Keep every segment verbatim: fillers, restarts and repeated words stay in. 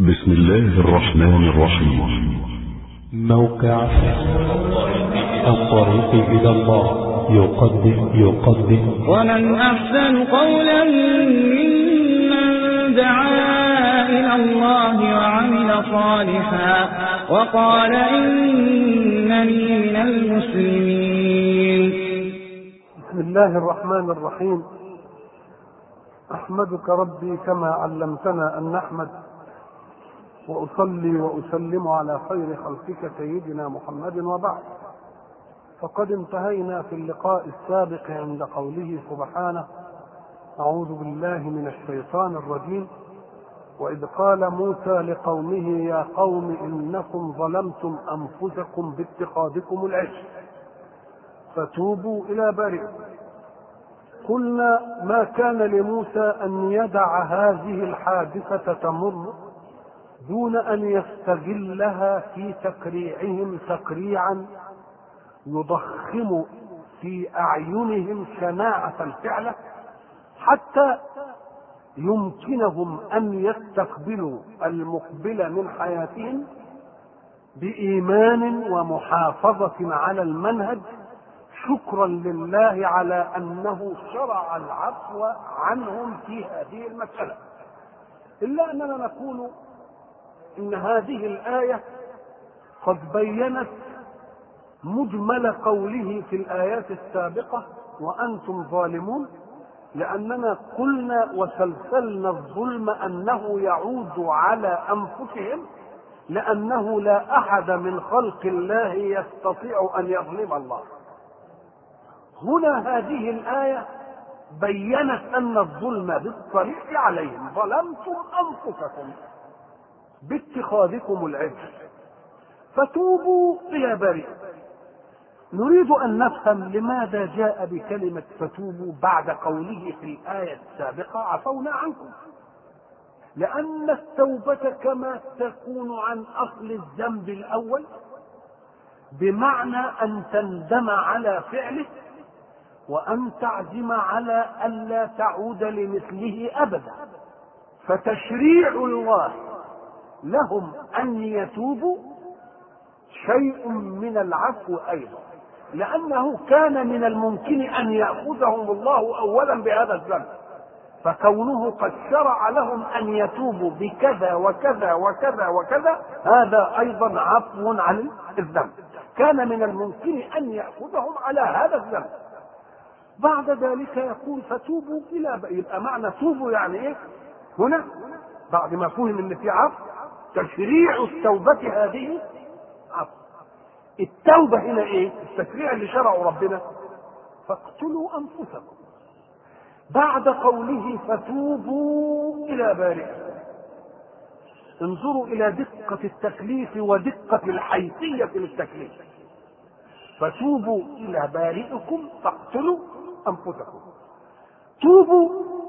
بسم الله الرحمن الرحيم. موقع الطريق إلى الله يقدم يقدم ومن أحسن قولا ممن دعا إلى الله وعمل صالحا وقال إنني من المسلمين. بسم الله الرحمن الرحيم. أحمدك ربي كما علمتنا أن نحمد، وأصلي وأسلم على خير خلقك سيدنا محمد، وبعد. فقد انتهينا في اللقاء السابق عند قوله سبحانه: أعوذ بالله من الشيطان الرجيم. وإذ قال موسى لقومه يا قوم إنكم ظلمتم أنفسكم باتخاذكم العجل فتوبوا إلى بارئكم. قلنا ما كان لموسى أن يدع هذه الحادثة تمر دون أن يستغلها في تكريعهم تكريعا يضخم في أعينهم شناعة الفعل، حتى يمكنهم أن يستقبلوا المقبل من حياتهم بإيمان ومحافظة على المنهج، شكرا لله على أنه شرع العفو عنهم في هذه المسألة. إلا أننا نقول إن هذه الآية قد بينت مجمل قوله في الآيات السابقة وأنتم ظالمون، لأننا قلنا وسلسلنا الظلم أنه يعود على أنفسهم، لأنه لا أحد من خلق الله يستطيع أن يظلم الله. هنا هذه الآية بينت أن الظلم بالطريق عليهم، ظلمتم أنفسكم باتخاذكم العجل فتوبوا إلى بريء. نريد أن نفهم لماذا جاء بكلمة فتوبوا بعد قوله في الآية السابقة عفونا عنكم. لأن التوبة كما تكون عن أصل الذنب الأول، بمعنى أن تندم على فعله وأن تعزم على ألا تعود لمثله أبدا. فتشريع الله لهم أن يتوبوا شيء من العفو أيضا، لأنه كان من الممكن أن يأخذهم الله أولا بهذا الذنب، فكونه قد شرع لهم أن يتوبوا بكذا وكذا وكذا وكذا هذا أيضا عفو عن الذنب، كان من الممكن أن يأخذهم على هذا الذنب. بعد ذلك يقول فتوبوا إلى بقى. يبقى معنى توبوا يعني إيه هنا بعد ما فهم إن في عفو؟ تشريع التوبة هذه عفو. التوبة هنا إيه؟ التشريع اللي شرعه ربنا فاقتلوا أنفسكم. بعد قوله فتوبوا إلى بارئكم، انظروا إلى دقة التكليف ودقة الحيثية للتكليف. فتوبوا إلى بارئكم فاقتلوا أنفسكم. توبوا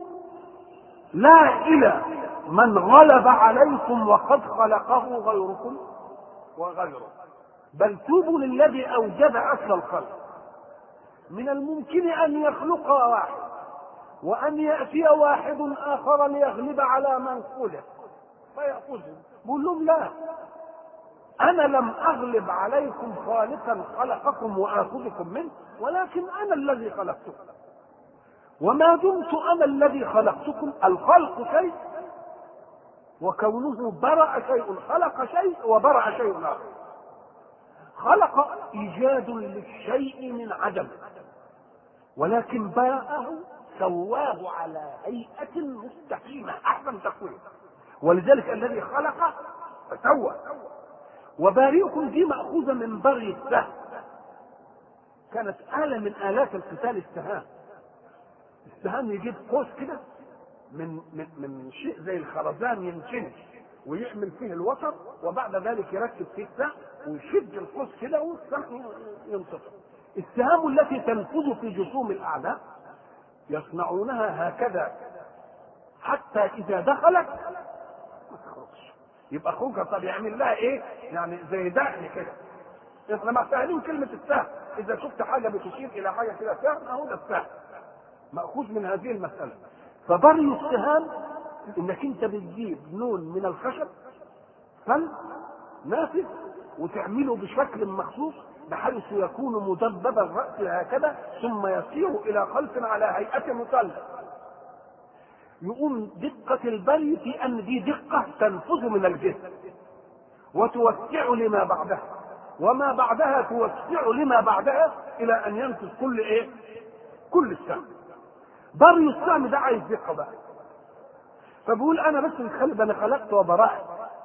لا إلى من غلب عليكم وقد خلقه غيركم وغيره، بل توبوا للذي أوجد أصل الخلق. من الممكن أن يخلق واحد وأن يأتي واحد آخر ليغلب على من خلق فيأخذه. بقول لهم لا، أنا لم أغلب عليكم خالقا خلقكم وآخذكم منه، ولكن أنا الذي خلقتكم. وما دمت أنا الذي خلقتكم، الخلق شيء وكونه برأ شيء، خلق شيء وبرأ شيء آخر. خلق إيجاد للشيء من عدم، ولكن برأه سواه على هيئة مستقيمة أحسن تقويم، ولذلك الذي خلق فسوى. وبارئكم دي مأخوذة من بري السهم، كانت آلة من آلات القتال السهام. السهام يجيب قوس كده من من من شيء زي الخرزان ينشنش ويعمل فيه الوتر، وبعد ذلك يركب فيه السهم ويشد القوس كده والسهم ينتصر. السهام التي تنفذ في جسوم الأعداء يصنعونها هكذا حتى إذا دخلت ما تخرجش. يبقى خروجها طب يعمل لها إيه؟ يعني زي داخل كده. احنا ما فاهمين كلمة السهم. إذا شفت حاجة بتشير إلى حاجة كده سهم، أهو ده السهم مأخوذ من هذه المسألة. فبري السهام إنك أنت بتجيب نون من الخشب تل نافذ وتعمله بشكل مخصوص بحيث يكون مدبب الرأس هكذا ثم يسير إلى خلف على هيئة مثلث. يقوم دقة البري في أن دي دقة تنفذ من الجسم وتوسع لما بعدها، وما بعدها توسع لما بعدها إلى أن ينفذ كل إيه؟ كل السهم. بري السهم ده عايز دقة بقى. فبقول أنا بس الخلق أنا خلقت وبرأت،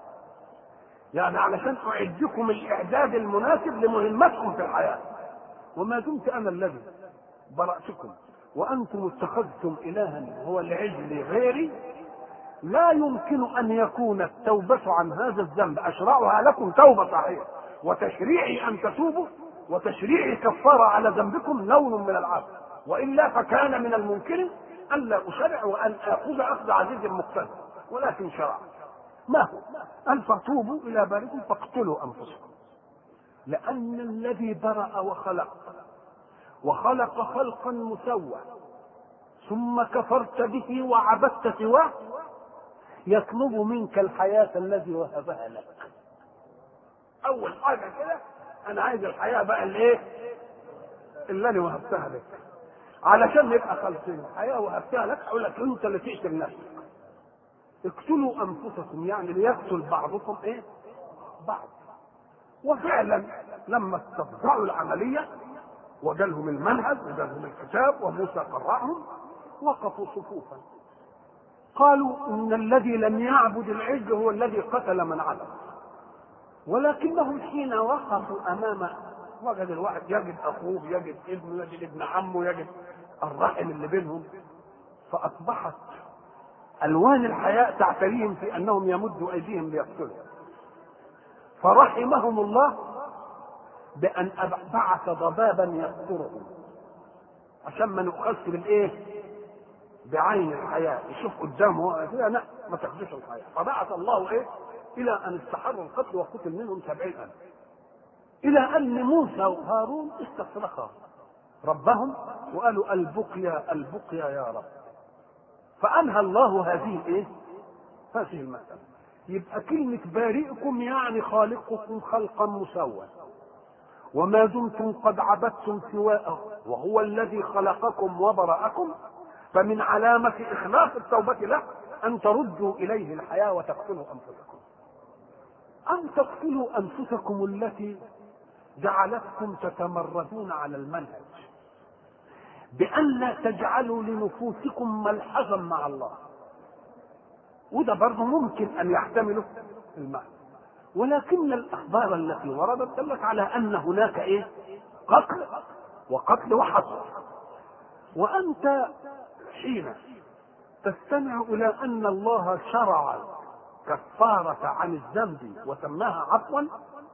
يعني علشان أعدكم الإعداد المناسب لمهمتكم في الحياة. وما دمت أنا الذي برأتكم وأنتم اتخذتم إلها هو العجل غيري، لا يمكن أن يكون التوبة عن هذا الذنب أشرعها لكم توبة صحيحة، وتشريعي أن تتوبوا وتشريعي كفارة على ذنبكم لون من العفو، وإلا فكان من الممكن أن لا أشرع وأن آخذ أخذ عزيز مقتدر، ولكن شرع. ما هو؟ أن فتوبوا إلى بارئكم فاقتلوا أنفسكم، لأن الذي برأ وخلق وخلق خلقا مسوى ثم كفرت به وعبدت سواه يطلب منك الحياة الذي وهبها لك. أول حاجة كده أنا عايز الحياة بقى الإيه؟ اللي أنا وهبتها لك، علشان نبقى خالصين. الحياة وهبتها لك أقول لك أنت اللي تقتل نفسك. اقتلوا أنفسكم يعني ليقتل بعضكم إيه؟ بعض. وفعلا لما استفزعوا العملية وجالهم المنهج وجالهم الكتاب وموسى قرأهم وقفوا صفوفا قالوا إن الذي لم يعبد العجل هو الذي قتل من عبد. ولكنهم حين وقفوا أمام وجد الواحد يجد أخوه يجد ابنه يجد ابن عمه يجد الرحم اللي بينهم، فأصبحت ألوان الحياة تعتريهم في أنهم يمدوا أيديهم ليقتلوا. فرحمهم الله بأن بعث ضبابا يقتلهم عشان ما نؤخذش بالإيه؟ بعين الحياة، يشوف قدامه لا ما تاخدوش الحياة. فبعث الله إيه؟ إلى أن استحروا القتل وقتل منهم سبعين ألف، إلى أن موسى وهارون استصرخا ربهم وقالوا البقيا البقيا يا رب، فأنهى الله هذه الإيه؟ هذه المسألة. يبقى كلمة بارئكم يعني خالقكم خلقا مسوى، وما دمتم قد عبدتم سواءه وهو الذي خلقكم وبرأكم، فمن علامة إخلاص التوبة له أن تردوا إليه الحياة وتقتلوا أنفسكم. أن تقتلوا أنفسكم التي جعلتكم تتمردون على المنهج بأن لا تجعلوا لنفوسكم ملحظا مع الله، وده برضه ممكن أن يحتمله المعنى. ولكن الأخبار التي وردت دلت على أن هناك إيه؟ قتل وقتل وحصر. وأنت حين تستمع إلى أن الله شرع كفارة عن الذنب وسماها عفوا،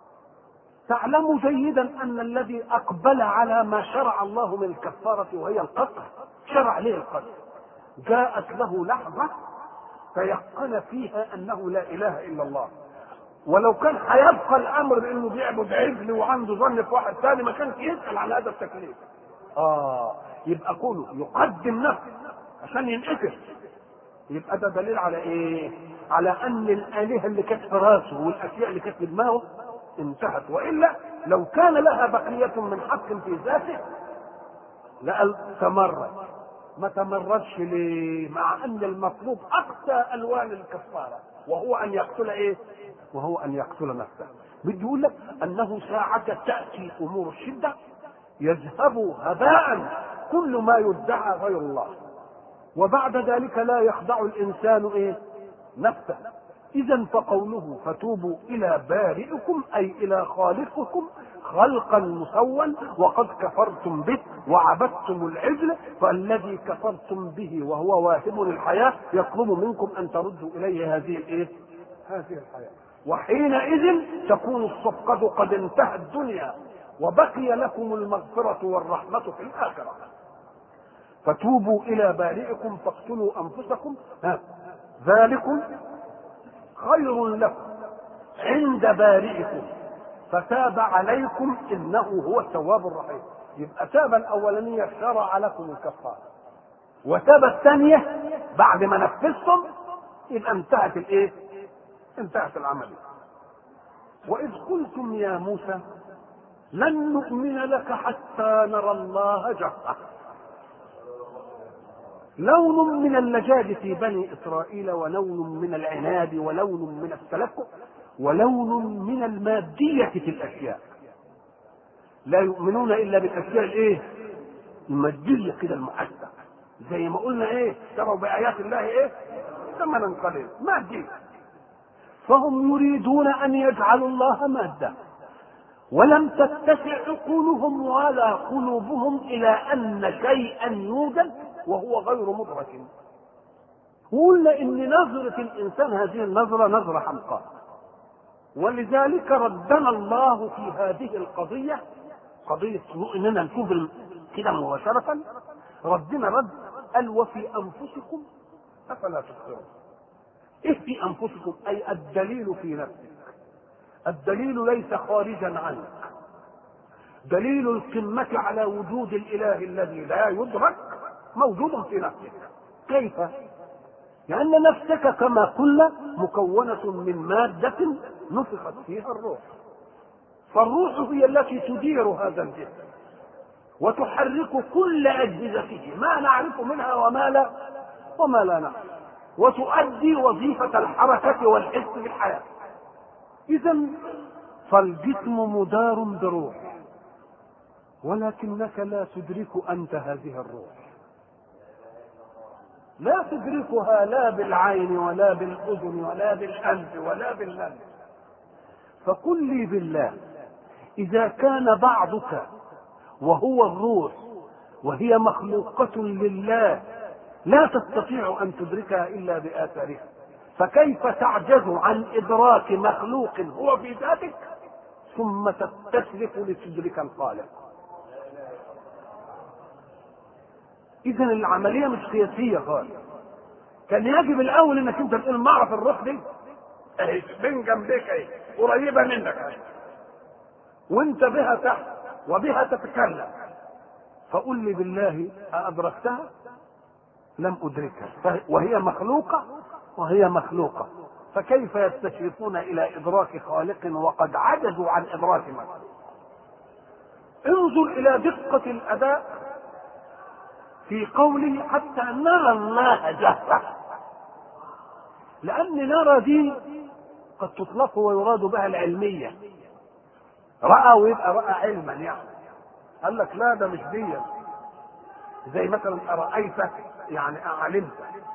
تعلم جيدا أن الذي أقبل على ما شرع الله من الكفارة وهي القتل شرع له القتل. جاءت له لحظة تيقن فيها أنه لا إله إلا الله، ولو كان هيبقى الأمر بأنه بيعبد عجل وعنده ظن في واحد ثاني ما كانش يسأل على هذا التكليف. آه يبقى كله يقدم نفسه عشان ينقتل. يبقى ده دليل على إيه؟ على أن الآلهة اللي كانت في راسه والأشياء اللي كانت في دماغه انتهت، وإلا لو كان لها بقية من حق في ذاته لا تمرد. ما تمردش ليه؟ مع أن المطلوب أقصى ألوان الكفارة وهو أن يقتل إيه؟ وهو أن يقتل نفسه. بدي أقول لك أنه ساعة تأتي أمور الشدة يذهب هباء كل ما يدعى غير الله، وبعد ذلك لا يخضع الإنسان إيه؟ نفسه. إذا فقوله فتوبوا إلى بارئكم أي إلى خالقكم خلقا مسوى وقد كفرتم به وعبدتم العجل، فالذي كفرتم به وهو واهب الحياة يطلب منكم أن تردوا إليه هذه الإيه؟ هذه الحياة. وحينئذ تكون الصفقة قد انتهت الدنيا وبقي لكم المغفرة والرحمة في الآخرة. فتوبوا إلى بارئكم فاقتلوا أنفسكم ها ذلكم خير لكم عند بارئكم فتاب عليكم إنه هو التواب الرحيم. يبقى تاب الأولانية شرع لكم الكفارة، وتاب الثانية بعد ما نفذتم يبقى انتهت الإيه؟ انتهت العملية. وإذ قلتم يا موسى لن نؤمن لك حتى نرى الله جهرة. لون من اللجاج في بني إسرائيل، ولون من العناد، ولون من التلكؤ، ولون من المادية في الأشياء. لا يؤمنون إلا بالأشياء الإيه؟ المادية كده المحدة، زي ما قلنا إيه؟ اشتروا بآيات الله إيه؟ ثمنا قليلا، مادية. فهم يريدون أن يجعلوا الله مادة، ولم تتسع عقولهم ولا قلوبهم إلى أن شيئا يوجد وهو غير مدرك. وقلنا إن نظرة الإنسان هذه النظرة نظرة حمقاء، ولذلك ردنا الله في هذه القضية، قضية إننا نشوف كده مباشرة، ردنا رد قال وفي أنفسكم أفلا تبصرون. إيه في أنفسكم؟ أي الدليل في نفسك. الدليل ليس خارجا عنك، دليل القمة على وجود الإله الذي لا يدرك موجود في نفسك. كيف؟ لأن نفسك كما قلنا مكونة من مادة نفخت فيها الروح، فالروح هي التي تدير هذا الجسم وتحرك كل أجهزته، ما نعرف منها وما لا وما لا نعرف، وتؤدي وظيفة الحركة والحس في الحياة. إذن فالجسم مدار بروح، ولكنك لا تدرك أنت هذه الروح، لا تدركها لا بالعين ولا بالأذن ولا بالأنف ولا باللمس. فقل لي بالله، إذا كان بعضك وهو الروح وهي مخلوقة لله لا تستطيع أن تدركها إلا بآثارها، فكيف تعجز عن إدراك مخلوق هو في ذاتك ثم تستشرف لتدرك الخالق؟ إذا العملية مش قياسية خالص. كان يجب الأول إنك أنت تقول ما أعرف الروح دي أهي بين جنبك أهي قريبة منك أهي وأنت بها تحت وبها تتكلم، فقل لي بالله أدركتها؟ لم أدركها، وهي مخلوقة وهي مخلوقة، فكيف يستشرفون إلى إدراك خالق وقد عجزوا عن إدراك مخلوق؟ انظر إلى دقة الأداء في قوله حتى نرى الله جهرة، لأن نرى دي قد تطلق ويراد بها العلمية، رأى ويبقى رأى علما، يعني قال لك لا ده مش دي، زي مثلا أرأيت يعني أعلمت،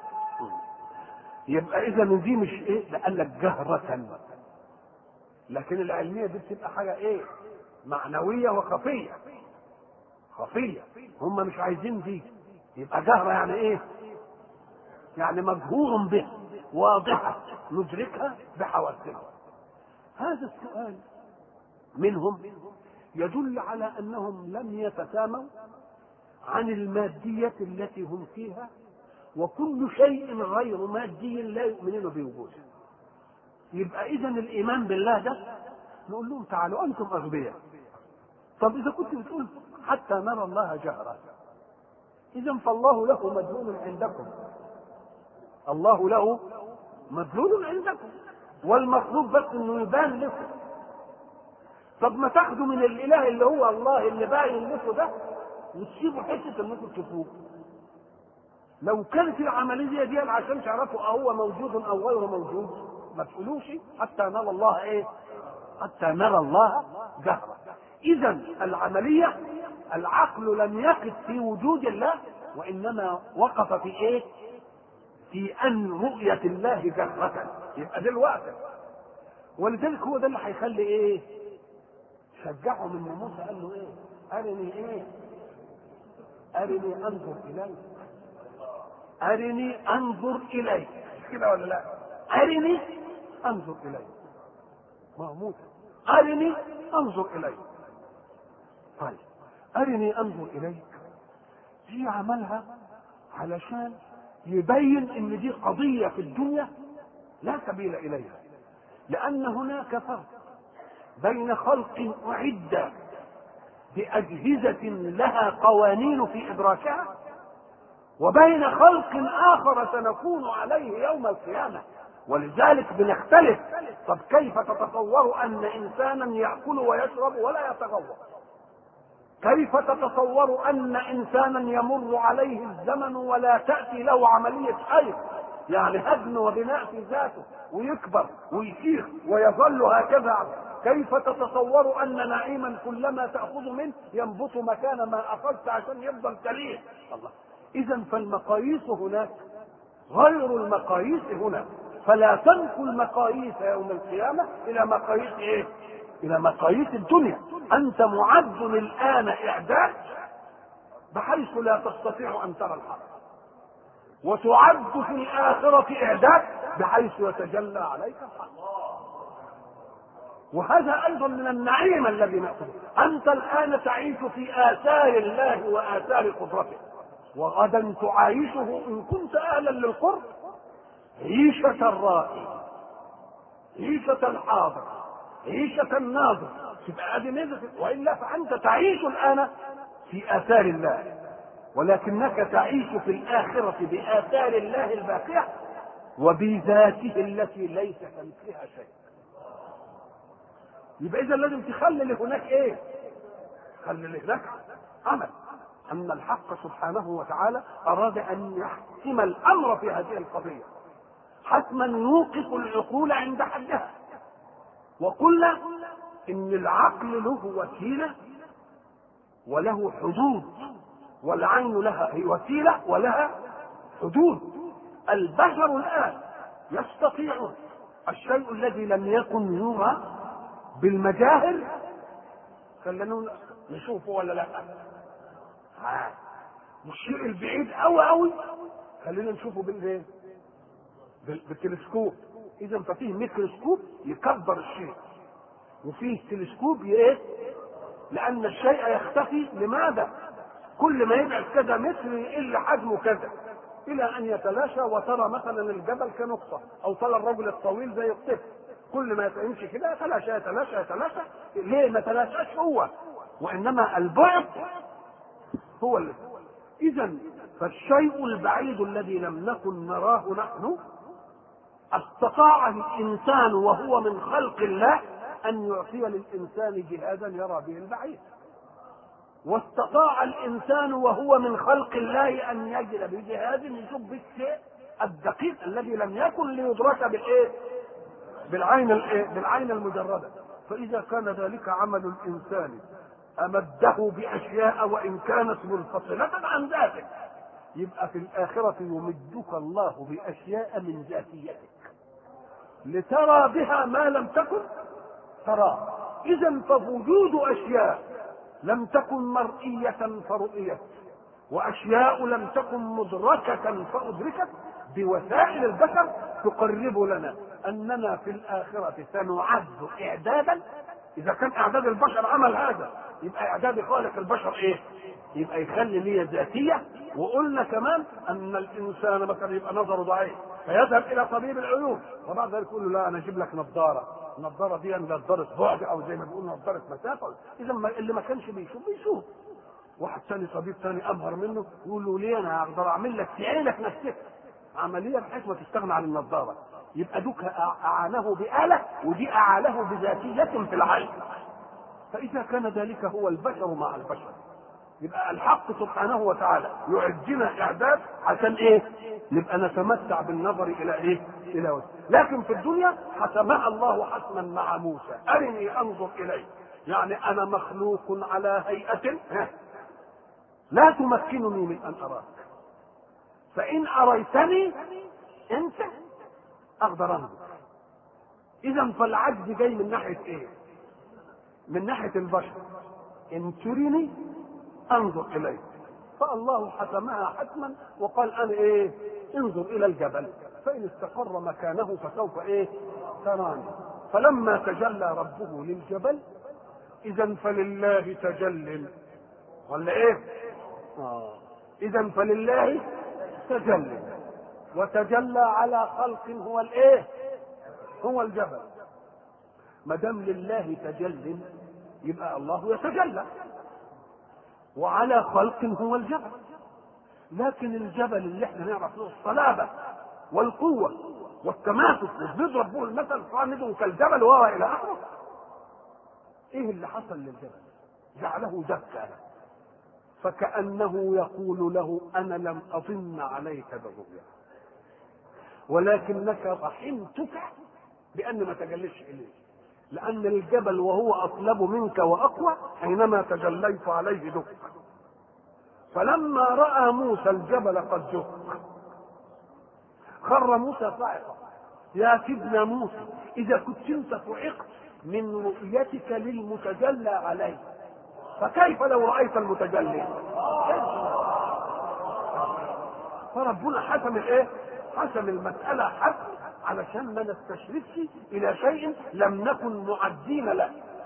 يبقى إذا من دي مش إيه، ده قال لك جهرة. لكن العلمية دي بتبقى حاجة إيه؟ معنوية وخفية، خفية، هم مش عايزين دي، يبقى جهرة يعني إيه؟ يعني مجهور به، واضحة ندركها بحواسنا. هذا السؤال منهم يدل على أنهم لم يتساموا عن المادية التي هم فيها، وكل شيء غير مادي لا يؤمنون بوجوده. يبقى إذن الإيمان بالله ده نقول لهم تعالوا أنتم أغبياء. طب إذا كنت بتقول حتى نرى الله جهرة، إذن فالله له مدلول عندكم، الله له مدلول عندكم، والمطلوب بس إنه يبان لكم. طب ما تاخدوا من الإله اللي هو الله اللي باين لكم ده وتسيبوا حتة إنكم تشوفوه. لو كانت العملية دي عشان تعرفوا أهو موجود أو غير موجود ما تقولوش حتى نرى الله إيه؟ حتى نرى الله جهرة. إذا العملية العقل لم يقف في وجود الله، وإنما وقف في إيه؟ في أن رؤية الله جهرة. يبقى دلوقتي ولذلك هو ده اللي هيخلي إيه؟ شجعه من موسى قال له إيه؟ أرني إيه؟ أرني أنظر إليك، أرني أنظر إليك، كده ولا لا؟ أرني أنظر إليك، ما هو موسى أرني أنظر إليك. طيب أرني أنظر إليك دي عملها علشان يبين إن دي قضية في الدنيا لا سبيل إليها، لأن هناك فرق بين خلق أعد بأجهزة لها قوانين في إدراكها، وبين خلق آخر سنكون عليه يوم القيامة. ولذلك بنختلف. طب كيف تتصور ان انسانا يأكل ويشرب ولا يتغوط؟ كيف تتصور ان انسانا يمر عليه الزمن ولا تأتي له عملية حيض، يعني هدم وبناء في ذاته، ويكبر ويشيخ ويظل هكذا؟ كيف تتصور ان نعيما كلما تأخذ منه ينبت مكان ما اخذت عشان يفضل تليه؟ الله. اذا فالمقاييس هناك غير المقاييس هنا، فلا تنقل المقاييس يوم القيامة الى مقاييس ايه؟ الى مقاييس الدنيا. انت معد الان اعداد بحيث لا تستطيع ان ترى الحق، وتعد في الاخرة اعداد بحيث يتجلى عليك الحق. وهذا ايضا من النعيم الذي نأخذه. انت الان تعيش في اثار الله واثار قدرته، وغدا تعايشه ان كنت اهلا للقرب عيشة الرائي، عيشة الحاضر، عيشة الناظر. تبقى ادي ميزة. والا فانت تعيش الان في اثار الله، ولكنك تعيش في الاخرة باثار الله الباقية وبذاته التي ليس كمثلها شيء. يبقى اذا لازم تخلي هناك ايه؟ خلي هناك عمل. ان الحق سبحانه وتعالى اراد ان يحكم الامر في هذه القضية حتما يوقف العقول عند حدها. وقلنا ان العقل له وسيلة وله حدود، والعين لها وسيلة ولها حدود. البشر الان يستطيع الشيء الذي لم يكن يرى بالمجاهر، خلينا نشوفه ولا لا؟ ها الشيء البعيد قوي قوي خلينا نشوفه بالايه؟ بالتلسكوب. اذا ففيه ميكروسكوب يكبر الشيء، وفيه تلسكوب ايه؟ لان الشيء يختفي. لماذا؟ كل ما يبعد كذا متر يقل حجمه كذا الى ان يتلاشى، وترى مثلا الجبل كنقطه، او ترى الرجل الطويل زي الطفل، كل ما يمشي كده يتلاشى يتلاشى يتلاشى. ليه ما تلاشاش هو؟ وانما البعد هو اللي. اذا فالشيء البعيد الذي لم نكن نراه نحن استطاع الانسان وهو من خلق الله ان يعطي للانسان جهازا يرى به البعيد، واستطاع الانسان وهو من خلق الله ان يجد بجهاز يشوف بالشيء الدقيق الذي لم يكن ليدرك بالايه؟ بالعين الايه؟ بالعين المجرده. فاذا كان ذلك عمل الانسان امده باشياء وان كانت منفصله عن ذاته، يبقى في الاخره يمدك الله باشياء من ذاتيتك لترى بها ما لم تكن تراه. اذا فوجود اشياء لم تكن مرئيه فرؤيت، واشياء لم تكن مدركه فادركت بوسائل البشر تقرب لنا اننا في الاخره سنعد اعدادا. اذا كان اعداد البشر عمل هذا، يبقى اعداد خالق البشر ايه؟ يبقى يخلي ليه ذاتيه. وقلنا كمان ان الانسان مثلا يبقى نظره ضعيف فيذهب الى طبيب العيون، وبعد ذلك يقول له لا انا اجيب لك نظاره، النظاره دي نظاره بعد او زي ما بيقولوا نظاره مسافه. اذا اللي ما كانش بيشوف بيشوف. واحد ثاني طبيب ثاني امهر منه يقول له ليه انا اقدر اعمل لك في عينك نفسك عمليه بحيث ما تستغنى عن النظاره. يبقى دوك اعانه بآلة ودي اعانه بذاتيه في العين. فاذا كان ذلك هو البشر مع البشر، يبقى الحق سبحانه وتعالى يعدنا اعداد عشان ايه؟ نبقى نتمتع بالنظر الى ايه؟ الى وجه. لكن في الدنيا حسمها الله حسما مع موسى، ارني انظر اليه، يعني انا مخلوق على هيئه لا تمكنني من ان اراك، فان اريتني انت اقدر انظر. اذا فالعجز جاي من ناحيه ايه؟ من ناحيه البشر. ان تريني انظر اليه، فالله حسمها حتما وقال انا ايه؟ انظر الى الجبل فان استقر مكانه فسوف ايه؟ تراني. فلما تجلى ربه للجبل اذا فلله تجل، ولا ايه؟ آه. اذا فلله تجل، وتجلى على خلق هو الايه؟ هو الجبل. ما دام لله تجل يبقى الله يتجلى، وعلى خلق هو الجبل. لكن الجبل اللي احنا نعرف له الصلابه والقوه والتماسك وبيضرب به المثل صامد كالجبل وهو الى اخره. ايه اللي حصل للجبل؟ جعله دكا، فكأنه يقول له انا لم اظن عليك بالرؤيا ولكنك رحمتك بان ما تجلش اليه، لان الجبل وهو اصلب منك واقوى حينما تجليت عليه دك. فلما راى موسى الجبل قد دك خر موسى صاعقا. يا سيدنا موسى اذا كنت انت صعقت من رؤيتك للمتجلى عليه فكيف لو رايت المتجلي؟ فربنا حسم الايه؟ حسم المساله حسم علشان ما نستشرفش الى شيء لم نكن معدين له.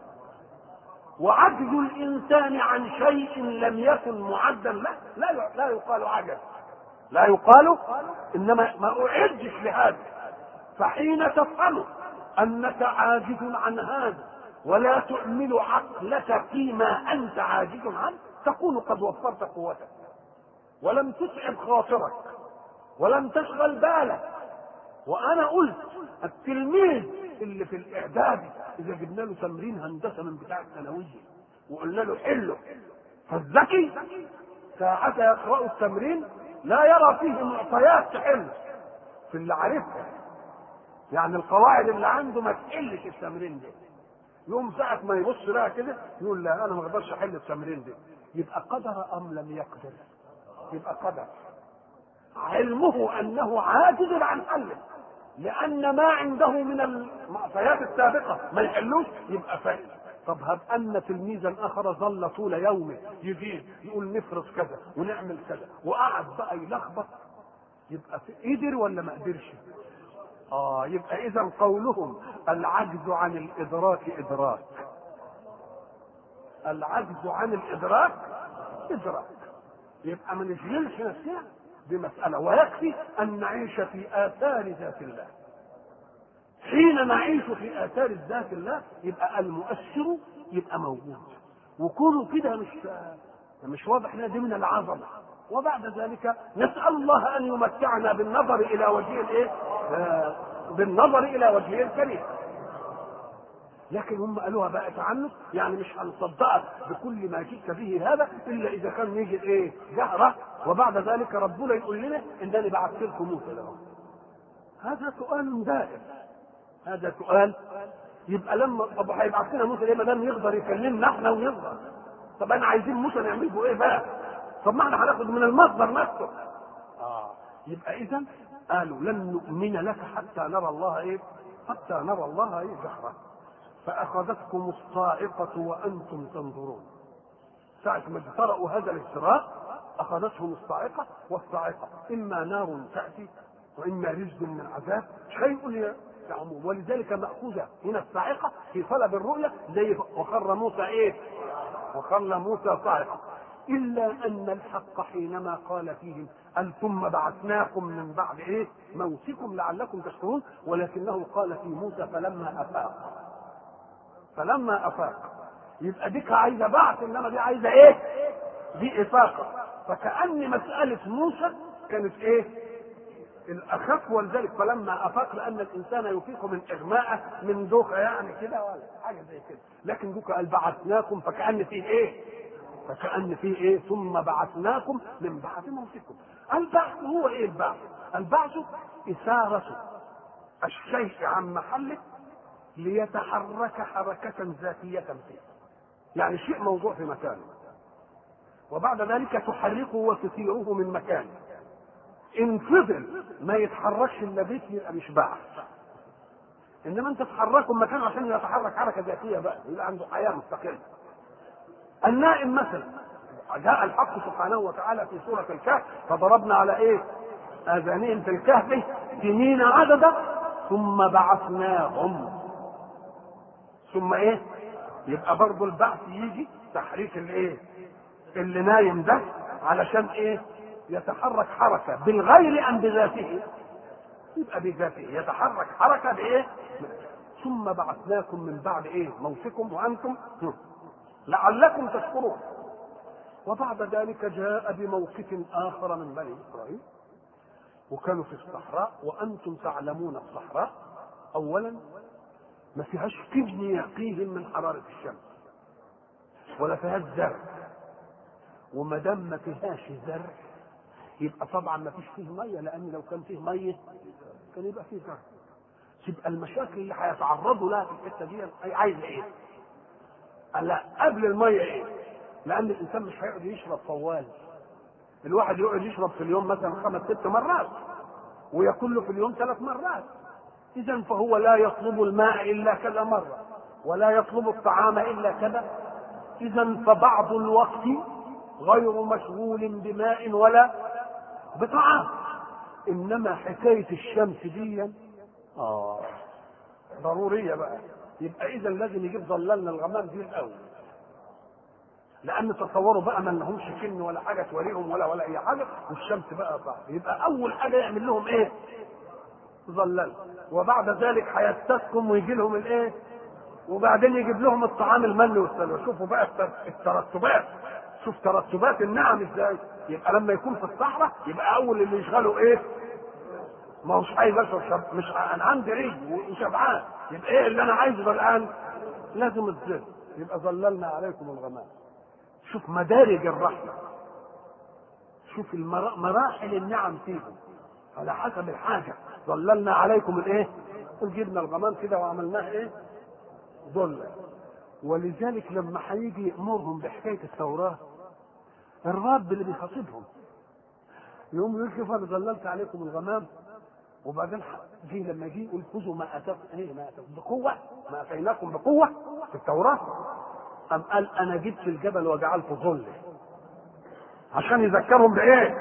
وعجز الانسان عن شيء لم يكن معدا له لا لا يقال عجز، لا يقال، انما ما اعدش لهذا. فحين تفهم انك عاجز عن هذا ولا تعمل عقلك فيما انت عاجز عنه تكون قد وفرت قوتك ولم تتعب خاطرك ولم تشغل بالك. وانا قلت التلميذ اللي في الاعداد اذا جبنا له تمرين هندسه من بتاع الثانويه وقلنا له حله، فالذكي ساعتها يقرا التمرين لا يرى فيه معطيات تحل في اللي عارفها، يعني القواعد اللي عنده ما تحلش التمرين ده. يوم ساعه ما يبص لها كده يقول لا انا ما اقدرش احل التمرين ده. يبقى قدر ام لم يقدر؟ يبقى قدر. علمه انه عاجز عن حله لان ما عنده من المعطيات السابقه ما يحلوش، يبقى فاهم. طب هب ان تلميذا اخر ظل طول يومه يجيب يقول نفرض كذا ونعمل كذا وقعد بقى يلخبط، يبقى قدر ولا ما قدرش؟ اه يبقى اذا قولهم العجز عن الادراك ادراك، العجز عن الادراك ادراك. يبقى ما نشغلش نفسنا بمساله، ويكفي ان نعيش في اثار ذات الله. حين نعيش في اثار ذات الله يبقى المؤثر يبقى موجود، وكونه كده مش مش واضح لنا دي من العظمه. وبعد ذلك نسال الله ان يمتعنا بالنظر الى وجه الايه؟ آه بالنظر الى وجهه الكريم. لكن هم قالوها بقى تعنت، يعني مش هنصدقك بكل ما جئت به هذا الا اذا كان يجي ايه؟ جهره، وبعد ذلك ربنا يقول لنا انني بعثت لكم موسى لهم. هذا سؤال دائم، هذا سؤال. يبقى لما طب هيبعث لنا موسى ليه ما دام يقدر يكلمنا احنا ونقدر؟ طب انا عايزين موسى نعمل له ايه بقى؟ طب ما احنا هناخد من المصدر نفسه. اه يبقى اذا قالوا لن نؤمن لك حتى نرى الله ايه؟ حتى نرى الله ايه؟ جهرا. فاخذتكم الصاعقه وانتم تنظرون. ساعه ما اجترأوا هذا الاجتراء اخذتهم الصاعقه، والصاعقه اما نار تاتي واما رجز من عذاب، شيء يعموم. ولذلك ماخوذه هنا الصاعقه في طلب الرؤيه زي وخر موسى ايه؟ وخر موسى صاعقه. الا ان الحق حينما قال فيهم ان ثم بعثناكم من بعد ايه؟ موتكم لعلكم تشكرون، ولكنه قال في موسى فلما افاق. فلما افاق يبقى ديك عايزه بعث، انما دي عايزه ايه؟ دي افاقه. فكأن مساله موسى كانت ايه؟ الاخف، ولذلك فلما افاق لان الانسان يفيق من اغماءه من دوخه يعني كده ولا حاجه زي كده، لكن دوخه قال بعثناكم فكأن فيه ايه؟ فكأن فيه ايه؟ ثم بعثناكم من بعد موتكم. البعث هو ايه البعث؟ البعث اثاره الشيء عن محله ليتحرك حركه ذاتيه فيه، يعني شيء موضوع في مكانه وبعد ذلك تحركه وتثيره من مكانه. ان فضل ما يتحركش الا بيت يبقى مش بعث، انما انت تحركه من مكانه عشان يتحرك حركه ذاتيه بقى يبقى عنده حياه مستقله. النائم مثلا جاء الحق سبحانه وتعالى في سوره الكهف فضربنا على ايه؟ اذانهم في الكهف سنين عددا ثم بعثناهم. ثم ايه؟ يبقى برضه البعث يجي تحريك الايه؟ اللي نايم ده علشان ايه؟ يتحرك حركه بالغير ام بذاته؟ يبقى بذاته يتحرك حركه بايه؟ ثم بعثناكم من بعد ايه؟ موتكم وانتم لعلكم تشكرون. وبعد ذلك جاء بموقف اخر من بني اسرائيل وكانوا في الصحراء، وأنتم تعلمون الصحراء أولا ما فيهاش تبن يقيهم من حرارة الشمس ولا فيهاش زرع، وما دام ما فيهاش زرع يبقى طبعا ما فيش فيه ميه، لان لو كان فيه ميه كان يبقى فيه زرع. يبقى المشاكل اللي هيتعرضوا لها في الحته دي عايزه ايه؟ لا قبل الميه ايه؟ لان الانسان مش هيقعد يشرب طوال، الواحد يقعد يشرب في اليوم مثلا خمس ست مرات وياكل له في اليوم ثلاث مرات، اذا فهو لا يطلب الماء الا كذا مره ولا يطلب الطعام الا كذا، اذا فبعض الوقت غير مشغول بماء ولا بطعام. انما حكايه الشمس دي اه ضروريه بقى، يبقى اذا لازم يجيب ظللنا الغمام دي الاول، لان تصوروا بقى ما لهمش كن ولا حاجه توريهم ولا ولا اي حاجه، والشمس بقى صعب، يبقى اول حاجه يعمل لهم ايه؟ ظلل، وبعد ذلك هيستسقم ويجي لهم الايه؟ وبعدين يجيب لهم الطعام المن والسلوى. شوفوا بقى الترتبات، شوف ترتبات النعم ازاي. يبقى لما يكون في الصحراء يبقى اول اللي يشغله ايه؟ ما هوش عايز اشرب، مش انا عندي ريق وشبعان، يبقى ايه اللي انا عايزه الان؟ لازم الظل، يبقى ظللنا عليكم الغمام. شوف مدارج الرحمه، شوف مراحل النعم فيهم على حسب الحاجه. ظللنا عليكم الايه؟ جبنا الغمام كده وعملناه ايه؟ ظل. ولذلك لما هيجي يامرهم بحكايه التوراه، الرب اللي بيخاطبهم يقوم يقول كيف ظللت عليكم الغمام، وبعدين جه لما جه يقول خذوا ما اتاكم ايه ما اتاكم بقوه، ما اتيناكم بقوه في التوراه، أم قال انا جبت الجبل وجعلته ظل عشان يذكرهم بايه؟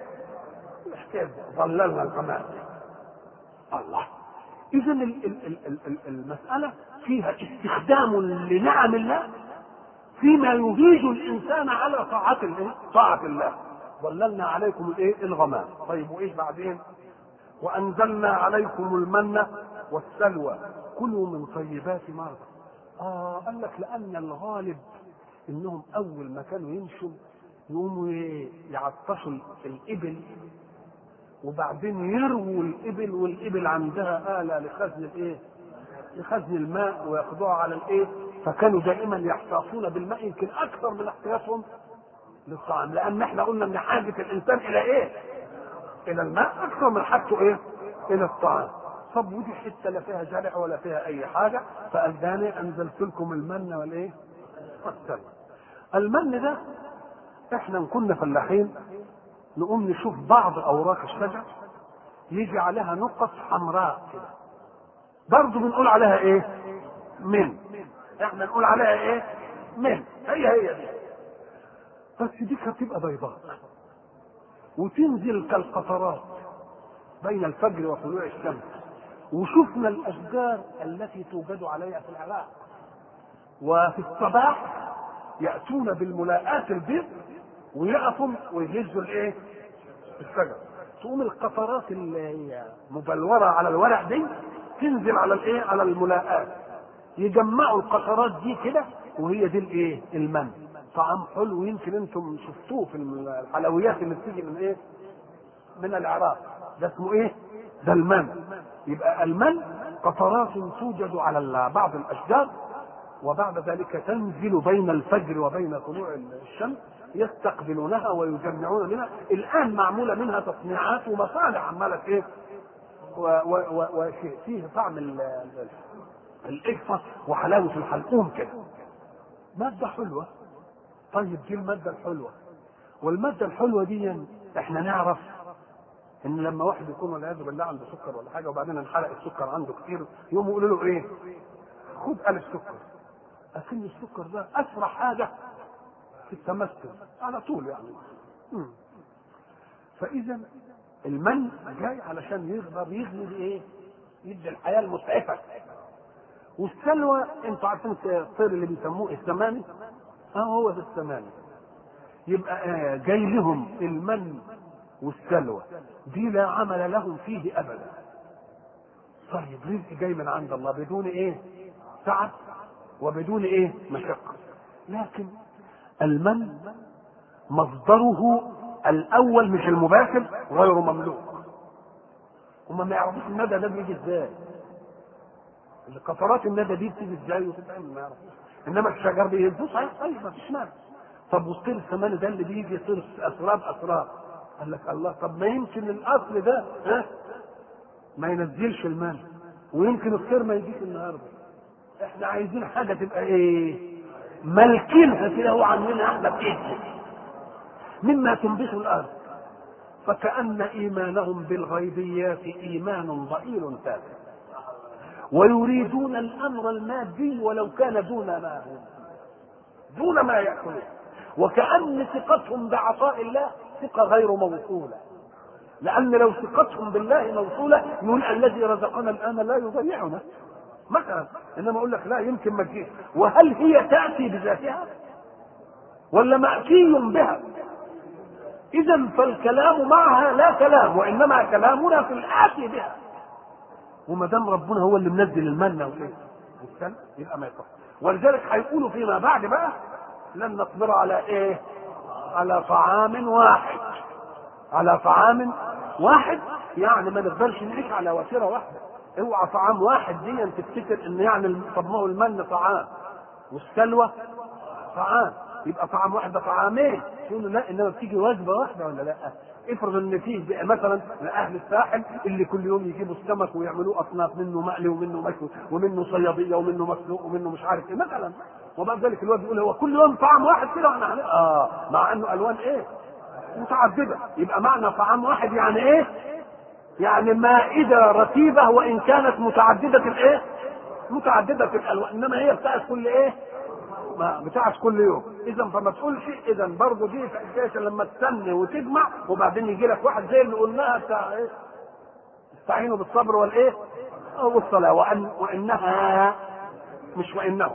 ظللنا الغمام. الله، اذا المساله فيها استخدام لنعم الله فيما يهيج الانسان على طاعه الله، طاعه الله. ظللنا عليكم الايه؟ الغمام. طيب وايه بعدين؟ وانزلنا عليكم المن والسلوى كلوا من طيبات ما رزقناكم. اه قال لك لان الغالب انهم اول ما كانوا يمشوا يقوموا يعطشوا الابل وبعدين يرووا الابل، والابل عندها آلة لخزن الايه؟ لخزن الماء وياخذوها على الايه؟ فكانوا دائما يحتاطون بالماء يمكن اكثر من احتياطهم للطعام، لان احنا قلنا ان حاجه الانسان الى ايه؟ الى الماء اكثر من حاجته ايه؟ الى الطعام. طب ودي حته لا فيها زرع ولا فيها اي حاجه، فألداني انزلت لكم المن والايه؟ والسلوى. المن ده احنا كنا فلاحين نقوم نشوف بعض اوراق الشجر يجي عليها نقط حمراء كده، برضه بنقول عليها ايه؟ من. احنا نقول عليها ايه؟ من. هي هي دي، بس دي كانت تبقى بيضاء وتنزل كالقطرات بين الفجر وطلوع الشمس. وشفنا الاشجار التي توجد عليها في العراق، وفي الصباح ياتون بالملاءات البيض ويقفوا ويهزوا الايه؟ الشجر، تقوم القطرات اللي مبلوره على الورق دي تنزل على الايه؟ على الملاءات، يجمعوا القطرات دي كده، وهي دي الايه؟ المن. طعام حلو، يمكن انتم شفتوه في الحلويات اللي بتيجي من ايه؟ من العراق، ده اسمه ايه؟ ده المن. يبقى المن قطرات توجد على بعض الاشجار، وبعد ذلك تنزل بين الفجر وبين طلوع الشمس، يستقبلونها ويجمعون منها. الان معموله منها تصنيعات ومصانع عماله ايه؟ وشيء فيه طعم القرفه وحلاوه الحلقوم كده، ماده حلوه. طيب دي الماده الحلوه، والماده الحلوه دي احنا نعرف ان لما واحد يكون والعياذ بالله عنده سكر ولا حاجه، وبعدين انحرق السكر عنده كتير، يقوموا يقولوا له ايه؟ خد ألف سكر. أكن السكر ده أسرع حاجة في التمثل على طول يعني. مم. فإذا المن جاي علشان يقدر يغني ايه؟ يدي الحياة المسعفة. والسلوى انتوا عارفين الطير اللي بيسموه السماني، اه هو ده السماني. يبقى آه جاي لهم المن والسلوى دي لا عمل لهم فيه أبدا. طيب رزق جاي من عند الله بدون ايه؟ تعب وبدون ايه؟ مشقة. لكن المن مصدره الاول مش المباشر غير مملوك، هم ما يعرفوش الندى ده بيجي ازاي، قطرات الندى دي بتيجي ازاي وتتعمل ما يعرفوش، انما الشجر بيهزوه صحيح. طيب ما فيش مانع. طب والطير السماني ده اللي بيجي طير اسراب اسراب، قال لك الله، طب ما يمكن الاصل ده ها ما ينزلش المال، ويمكن الطير ما يجيش النهارده. احنا عايزين حاجه تبقى ايه؟ ملكينها كده وعاملينها احنا بايدنا مما تنبت الارض. فكأن ايمانهم بالغيبيات ايمان ضئيل تافه، ويريدون الامر المادي ولو كان دون ما هو دون ما يأكلون. وكأن ثقتهم بعطاء الله ثقة غير موصولة، لأن لو ثقتهم بالله موصولة يقول الذي رزقنا الآن لا يضيعنا مثلا، إنما أقول لك لا يمكن ما تجيش. وهل هي تأتي بذاتها ولا مأتي بها؟ إذا فالكلام معها لا كلام، وإنما كلامنا في الآتي بها. وما دام ربنا هو اللي منزل المنة والايه والسلوى يبقى ما يصح. ولذلك هيقولوا فيما بعد بقى لن نصبر على ايه؟ على طعام واحد، على طعام واحد، يعني ما نقدرش نعيش على وتيره واحده. اوعى طعام واحد دي تفتكر ان يعني طب ما هو المن طعام والسلوى طعام، يبقى طعام واحد ده طعامين. تقول لا، انما بتيجي وجبه واحده ولا لا؟ افرض ان فيه مثلا لاهل الساحل اللي كل يوم يجيبوا السمك ويعملوه اصناف، منه مقلي ومنه مشوي ومنه صياديه ومنه مسلوق ومنه مش عارف ايه مثلا، وبعد ذلك الواد يقول هو كل يوم طعام واحد كده واحنا اه مع انه الوان ايه؟ متعدده. يبقى معنى طعام واحد يعني ايه؟ يعني مائده رتيبه وان كانت متعدده الايه؟ متعدده الالوان، انما هي بتاعت كل ايه؟ ما بتاعت كل يوم. اذا فما تقولش اذا برضه دي في لما تستنى وتجمع وبعدين يجي لك واحد زي اللي قلناها بتاع ايه؟ استعينوا بالصبر والايه؟ والصلاه، وان وانها مش وانه.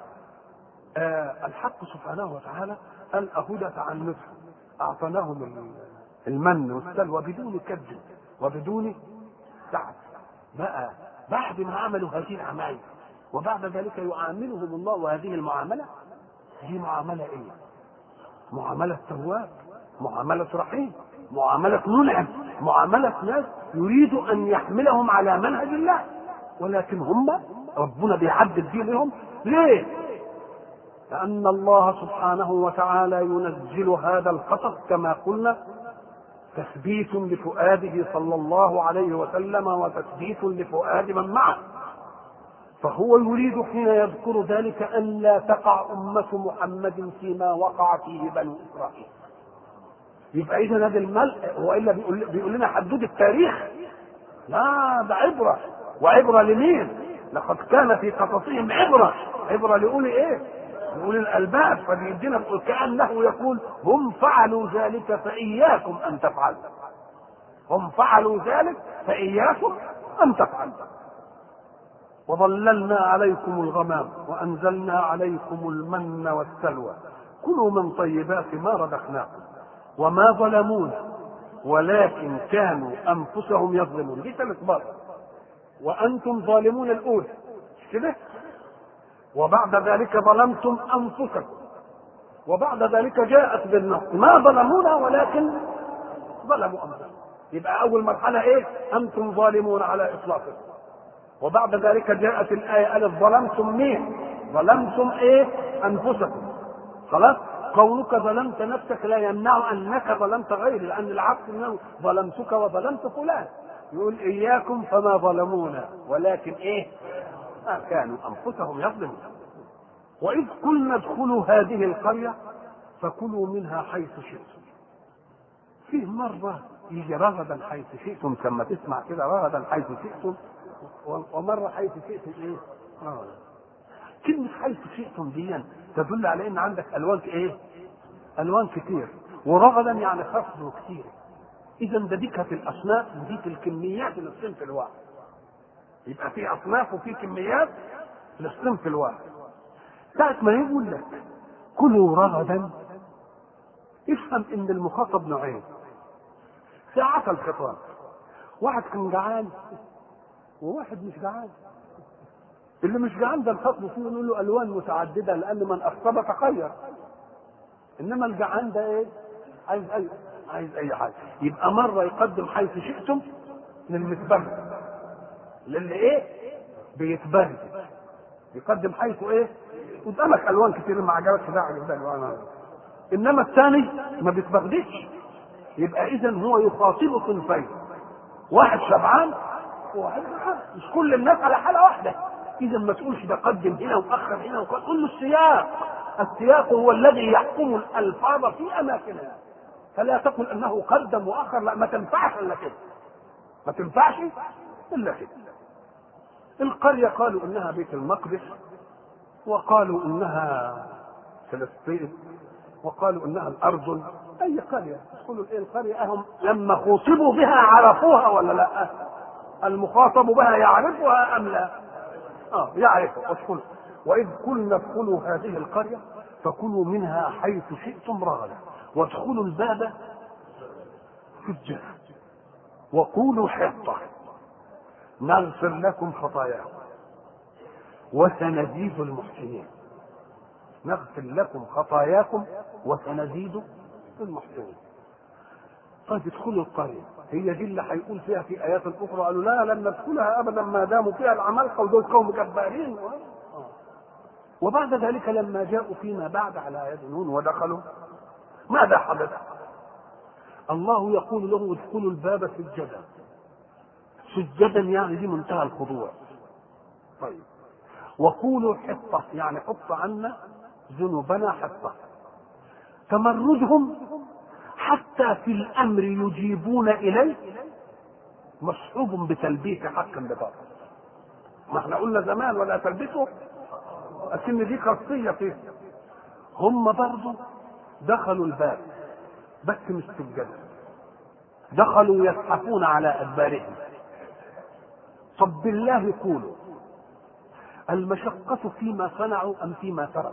آه الحق سبحانه وتعالى قال اهدى تعنتهم، اعطيناهم المن والسلوى بدون كد وبدون تعب. بقى بعد ما عملوا هذه الاعمال وبعد ذلك يعاملهم الله، وهذه المعامله دي معامله ايه؟ معامله تواب، معامله رحيم، معامله منعم، معامله ناس يريد ان يحملهم على منهج الله، ولكن هم ربنا بيعدل دينهم. ليه؟ لان الله سبحانه وتعالى ينزل هذا القصص كما قلنا تثبيت لفؤاده صلى الله عليه وسلم وتثبيت لفؤاد من معه. فهو يريد حين يذكر ذلك أن لا تقع أمة محمد فيما وقع فيه بنو إسرائيل. يبقى إذا هذا الملء، وإلا بيقول, بيقول لنا حدود التاريخ، لا ده عبرة، وعبرة لمين؟ لقد كان في قصصهم عبرة، عبرة لأولي إيه؟ لأولي الألباب. فبيدينا كأنه يقول هم فعلوا ذلك فإياكم أن تفعلوا، هم فعلوا ذلك فإياكم أن تفعلوا. وظللنا عليكم الغمام وأنزلنا عليكم المن والسلوى كلوا من طيبات ما رزقناكم وما ظلمونا ولكن كانوا أنفسهم يظلمون. دي ثلاث مرات، وأنتم ظالمون الأولى مش كده؟ وبعد ذلك ظلمتم أنفسكم، وبعد ذلك جاءت بالنص ما ظلمونا ولكن ظلموا أنفسهم. يبقى أول مرحلة إيه؟ أنتم ظالمون على إطلاقكم. وبعد ذلك جاءت الآية قالت ظلمتم مين؟ ظلمتم إيه؟ أنفسكم. خلاص؟ قولك ظلمت نفسك لا يمنع أنك ظلمت غيرك، لأن العكس أنه ظلمتك وظلمت فلان. يقول إياكم فما ظلمونا ولكن إيه؟ ما كانوا أنفسهم يظلمون. وإذ قلنا ادخلوا هذه القرية فكلوا منها حيث شئتم. فيه مرة يجي رغدا حيث شئتم، كما تسمع كده رغدا حيث شئتم، ومرة حيث شئتم ايه؟ آه. كلمة حيث شئتم دي تدل على ان عندك الوان ايه؟ الوان كتير، ورغدا يعني خصم كتير. اذا ده دي كانت الاصناف ودي الكميات للصنف الواحد. يبقى في اصناف وفي كميات للصنف الواحد. ساعة ما يقول لك كلوا رغدا افهم ان المخاطب نوعين. ساعة الخطاب واحد كان جعان وواحد مش جعان. اللي مش جعان ده الخصم فيه نقول له الوان متعدده لان من اصاب تخير، انما الجعان ده ايه؟ عايز اي عايز اي حاجه. يبقى مره يقدم حيث شئتم للمتبرد، للي ايه بيتبرد، يقدم حيث ايه قدامك الوان كتير ما عجبكش ده عجب ده الوان، انما الثاني ما بيتبردش. يبقى اذا هو يخاطب صنفين، واحد شبعان وواحد جعان، مش كل الناس على حاله واحده. اذا ما تقولش ده قدم هنا واخر هنا، وقول له السياق، السياق هو الذي يحكم الالفاظ في اماكنها، فلا تقل انه قدم واخر، لا، ما تنفعش الا كده، ما تنفعش الا كده. القريه قالوا انها بيت المقدس، وقالوا انها فلسطين، وقالوا انها الاردن، اي قريه تدخلوا ايه القريه، اهم لما خوطبوا بها عرفوها ولا لا؟ المخاطب بها يعرفها ام لا؟ اه يعرفها. ادخلوا، واذ قلنا ادخلوا هذه القريه فكلوا منها حيث شئتم رغدا وادخلوا الباب سجدا وقولوا حطه نغفر لكم خطاياكم وسنزيد المحسنين. نغفر لكم خطاياكم وسنزيد المحسنين. طيب ادخلوا القريه، هي دي اللي هيقول فيها في ايات اخرى قالوا لا لن ندخلها ابدا ما داموا فيها العمالقه ودول قوم جبارين. وبعد ذلك لما جاءوا فيما بعد على يد نون ودخلوا ماذا حدث؟ الله يقول له ادخلوا الباب سجدا. سجدا يعني دي منتهى الخضوع. طيب وقولوا حطه يعني حط عنا ذنوبنا حطه. تمردهم حتى في الامر يجيبون اليه مصحوب بتلبيس حق بباطل. ما احنا قلنا زمان ولا تلبسوا، لكن دي خاصيه فيه. هم برضو دخلوا الباب بس مش سجدا، دخلوا يزحفون على ادبارهم. طب بالله قولوا المشقة فيما صنعوا ام فيما تركوا؟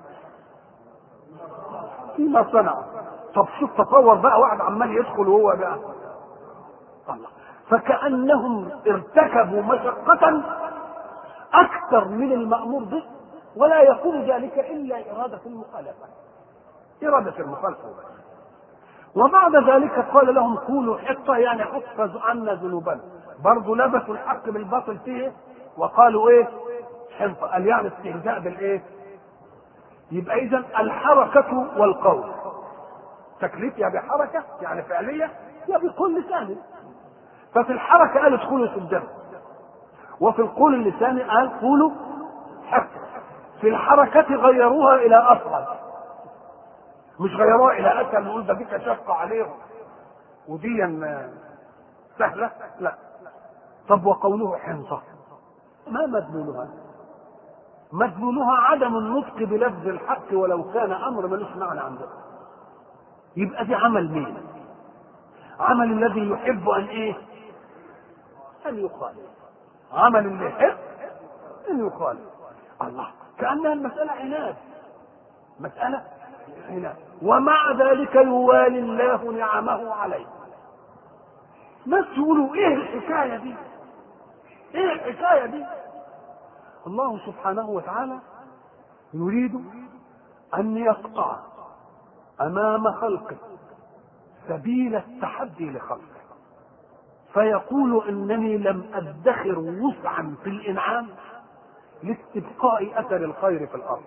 فيما صنعوا. طب شوف تصور بقى واحد عمال يدخل وهو بقى الله، فكأنهم ارتكبوا مشقة اكثر من المأمور به، ولا يكون ذلك الا ارادة المخالفة، ارادة المخالفة. وبعد ذلك قال لهم قولوا حطة يعني حط عنا ذنوبنا. برضه لبسوا الحق بالباطل فيه وقالوا ايه حنطة، قال يعني استهزاء بالايه. يبقى اذا الحركة والقول تكليف، يا بحركة يعني فعلية يا بقول لساني. ففي الحركة قال ادخلوا سجدا، وفي القول اللساني قال قولوا حق. في الحركة غيروها الى اصغر، مش غيروها الى اسهل نقول ده دي شقة عليهم ودي سهلة، لا. طب وقوله حنطة ما مدلولها؟ مدلولها عدم النطق بلفظ الحق ولو كان امر ملوش معنى عنده. يبقى دي عمل مين؟ عمل الذي يحب ان ايه؟ ان يخالف. عمل اللي يحب ان يخالف. الله، كأنها المسألة عناد، مسألة عناد. ومع ذلك يوالي الله نعمه عليه. ما تقولوا ايه الحكاية دي؟ ايه الحكاية دي؟ الله سبحانه وتعالى يريد ان يقطع امام خلقه سبيل التحدي لخلقه، فيقول انني لم ادخر وسعا في الانعام لاستبقاء اثر الخير في الارض.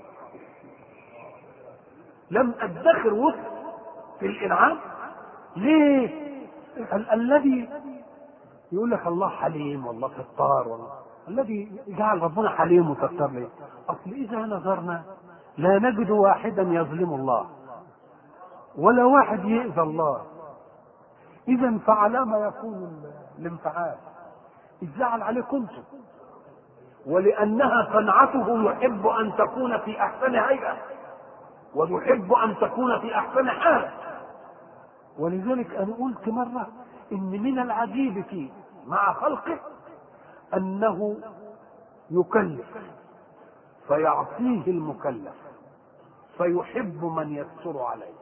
لم ادخر وسع في الانعام ليه؟ ال- الذي يقول لك الله حليم والله ستار، والله الذي جعل ربنا حليم وستار ليه؟ اصل اذا نظرنا لا نجد واحدا يظلم الله ولا واحد يؤذى الله، اذا فعلى ما يكون الانفعال؟ الزعل عليكم انتم، ولانها صنعته يحب ان تكون في احسن هيئه ويحب ان تكون في احسن حال. ولذلك انا قلت مره ان من العجيب فيه مع خلقه انه يكلف فيعطيه المكلف فيحب من يستر عليه.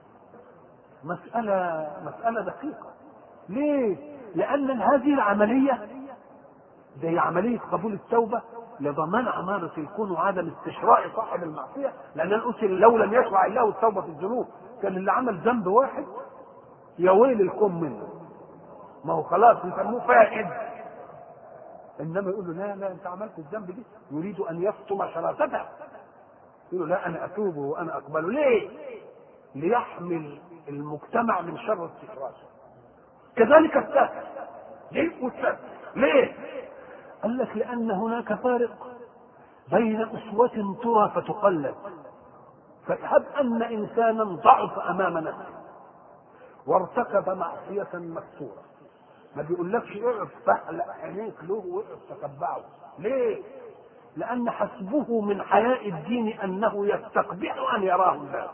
مسألة مسألة دقيقة. ليه؟ لأن هذه العملية زي عملية قبول التوبة لضمان عمارة الكون وعدم استشراء صاحب المعصية. لأن الأسر لو لم يشرع الله التوبة في الذنوب كان اللي عمل ذنب واحد يا ويل الكون منه، ما هو خلاص يسموه فائد انما يقول له لا لا انت عملت الذنب دي، يريد ان يفطم شراسته، يقول له لا انا اتوب وانا اقبله. ليه؟ ليحمل المجتمع من شر استشراس. كذلك السهل ليه والسهل ليه؟ قال لك لان هناك فارق بين اسوة ترى فتقلد. فهب ان انسانا ضعف امام نفسه وارتكب معصية مكسورة، ما بيقولكش اقف فحلق عينيك له واقف تتبعه. ليه؟ لان حسبه من حياء الدين انه يستقبح ان يراه الناس،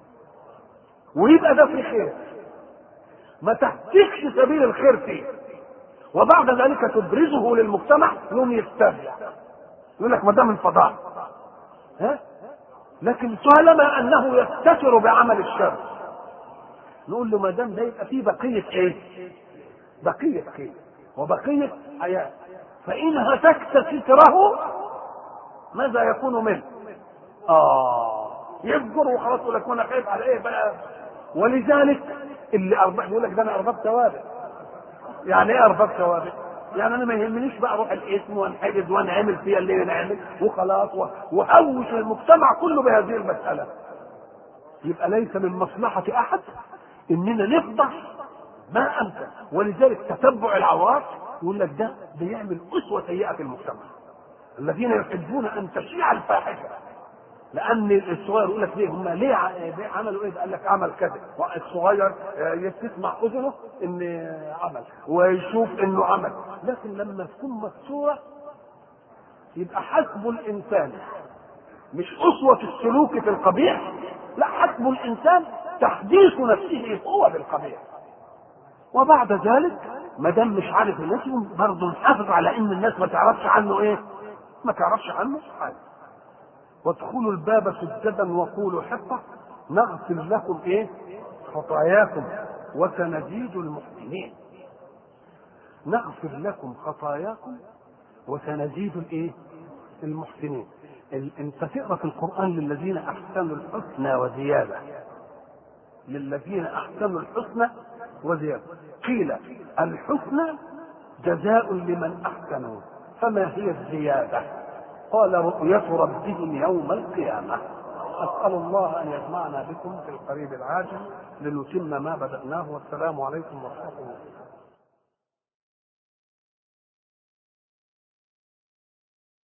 ويبقى ده في خير، ما تهتكش سبيل الخير فيه، وبعد ذلك تبرزه للمجتمع يوم يسترجع يقول لك ما ده من فضاء. ها؟ لكن طالما انه يستتر بعمل الشر نقول له ما دام ده يبقى فيه بقيه ايه؟ بقيه خير وبقيه حياه. فان هتكت ستره ماذا يكون منه؟ اه يفجر وخلاص يقول لك وانا خايف على ايه بقى. ولذلك اللي ارباب يقول لك ده انا ارباب ثوابت. يعني ايه ارباب ثوابت؟ يعني انا ما يهمنيش بقى اروح الاسم وانحجز وانعمل فيها اللي نعمل وخلاص وهوش المجتمع كله بهذه المساله. يبقى ليس من مصلحه احد اننا نفضح ما امكن. ولذلك تتبع العورات يقول لك ده بيعمل اسوه سيئه في المجتمع. الذين يحبون ان تشيع الفاحشه، لان الصغير يقول لك ليه هم ليه عملوا ايه؟ قال لك عمل كذا. الصغير يسمع اذنه ان عمل ويشوف انه عمل، لكن لما تكون مكسوره يبقى حسب الانسان مش اسوه السلوك في القبيح، لا حسب الانسان تحديث نفسه هو بالقبيح. وبعد ذلك ما دام مش عارف الناس برضه نحافظ على ان الناس ما تعرفش عنه ايه؟ ما تعرفش عنه حاجه. وادخلوا الباب سجدا وقولوا حطة نغفر لكم ايه؟ خطاياكم وسنزيد المحسنين. نغفر لكم خطاياكم وسنزيد الايه؟ المحسنين. انت تقرا في القران للذين احسنوا الحسنى وزياده، للذين احسنوا الحسنى وزياده. قيل الحسنى جزاء لمن احسنوا، فما هي الزياده؟ قال رؤية ربهم يوم القيامة. أسأل الله أن يجمعنا بكم في القريب العاجل لنتم ما بدأناه، والسلام عليكم ورحمة الله.